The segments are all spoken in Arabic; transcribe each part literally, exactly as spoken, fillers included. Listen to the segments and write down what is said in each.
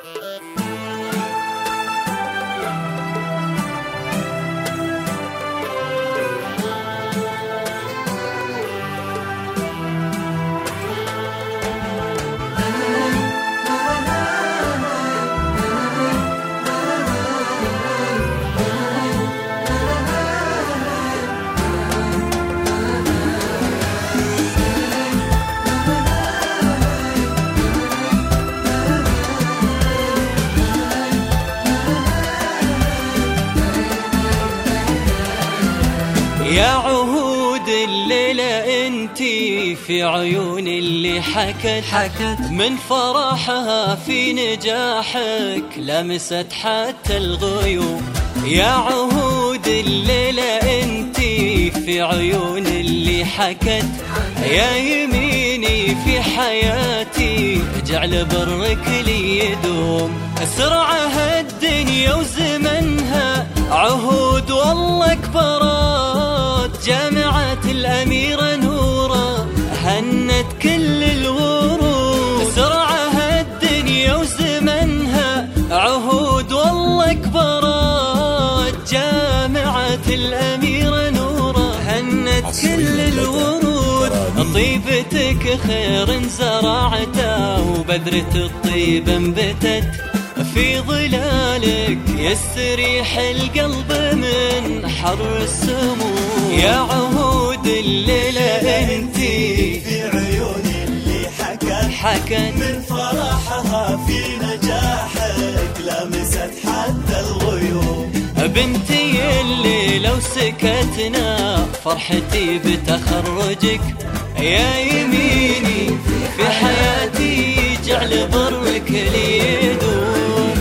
يا عهود الليلة انتي في عيون اللي حكت, حكت من فرحها في نجاحك لمست حتى الغيوم. يا عهود الليلة انتي في عيون اللي حكت، يا يميني في حياتي جعل برك لي يدوم. سرعها الدنيا وزمنها عهود والله كبرات، جامعة الأميرة نورة هنت كل الورود. سرعها الدنيا وزمنها عهود والله كبرات، جامعة الأميرة نورة هنت كل الورود. طيبتك خير زرعته وبذرة الطيب انبتت، في ظلالك يستريح القلب من حر السموم. يا عهود الليلة انتي في عيون اللي حكت, حكت من فرحها في نجاحك لمست حتى الغيوم. بنتي اللي لو سكتنا فرحتي بتخرجك، يا يميني في حياتي جعل برك لي يدوم.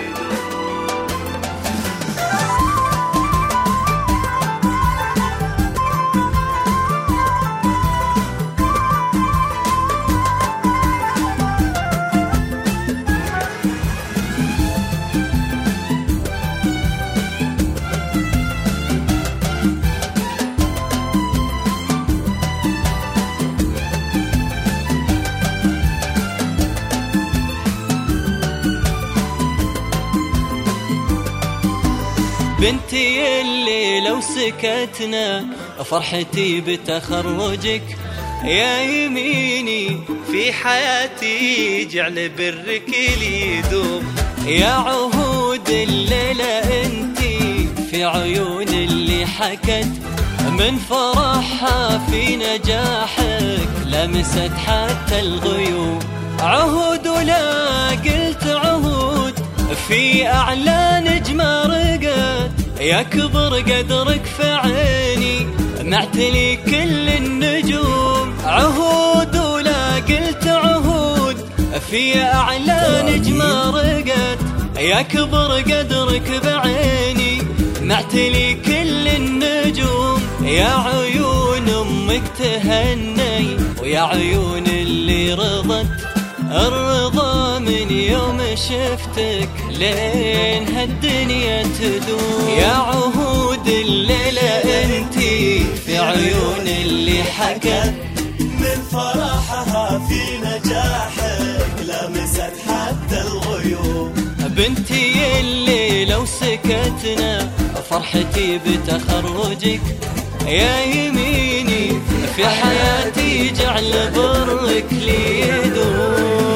بنتي اللي لو سكتنا فرحتي بتخرجك، يا يميني في حياتي جعل برك لي يدوم. يا عهود الليلة انتي في عيون اللي حكت، من فرحها في نجاحك لمست حتى الغيوم. عهود ولا قلت عهود في أعلى نجمة رقت، يكبر قدرك في عيني معتلي كل النجوم. عهود ولا قلت عهود في أعلى نجمة رقت، يكبر قدرك بعيني معتلي كل النجوم. يا عيون أمك تهني ويا عيون اللي رضت، الرضا من يوم شفتك لين هالدنيا تدوم. يا عهود الليلة انتي في عيون اللي حكت، من فرحها في نجاحك لمست حتى الغيوم. بنتي اللي لو سكتنا فرحتي بتخرجك، يا يميني في حياتي جعل برك لي يدوم.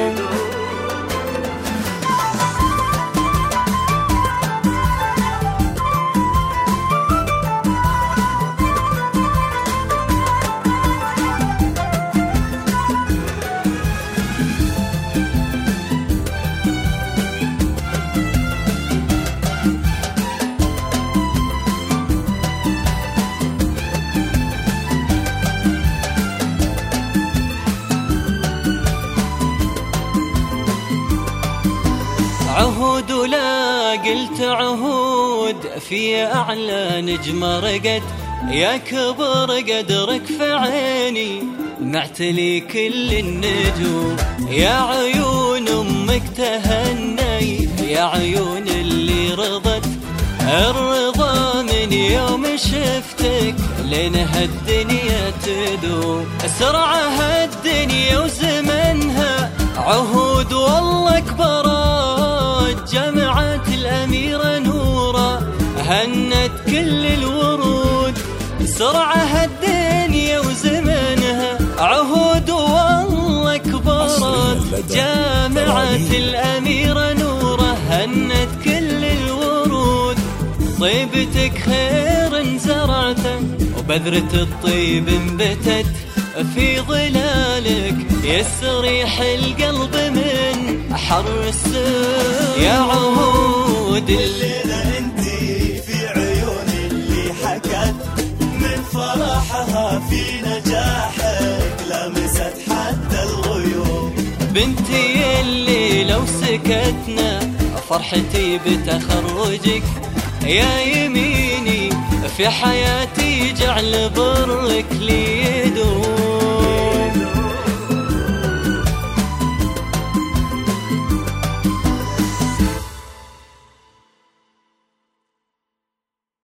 عهود ولا قلت عهود في أعلى نجمة رقت، يكبر قدرك في عيني معتلي كل النجوم. يا عيون أمك تهني يا عيون اللي رضت، الرضا من يوم شفتك لين هالدنيا تدوم. سرعها الدنيا وزمنها عهود والله كبرات، سرعة الدنيا وزمنها عهود والله كبرت. جامعة الأميرة نوره هنت كل الورود، طيبتك خير زرعته وبذرة الطيب انبتت في ظلالك، يستريح القلب من حر السود. يا عهود الليلة انتي في عيوني اللي حكت من فرحها في نجاحك لمست حتى الغيوم. بنتي اللي لو سكتنا فرحتي بتخرجك، يا يميني في حياتي جعل برك لي يدوم.